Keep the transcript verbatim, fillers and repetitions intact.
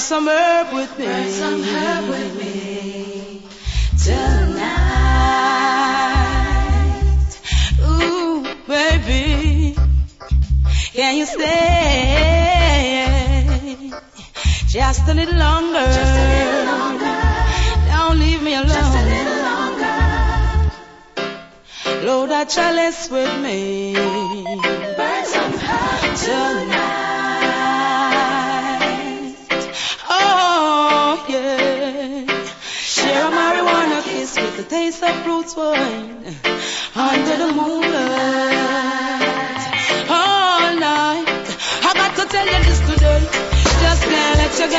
some herb with me. Burn some herb with me tonight. Ooh, baby, can you stay just a little longer? Just a little longer. Don't leave me alone. Just a little longer. Load that chalice with me. Burn some herb tonight. Oh, yeah. Share a marijuana kiss with the taste of fruits wine under the moonlight. All night. I got to tell you this today. Just can't let you go.